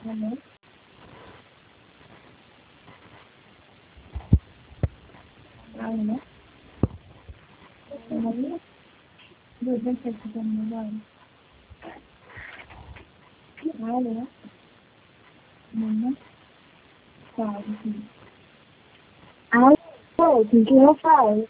Ano? Ano? Ano? Doon sa mo. Ano? Ano? Sabi. Oh, did you have five?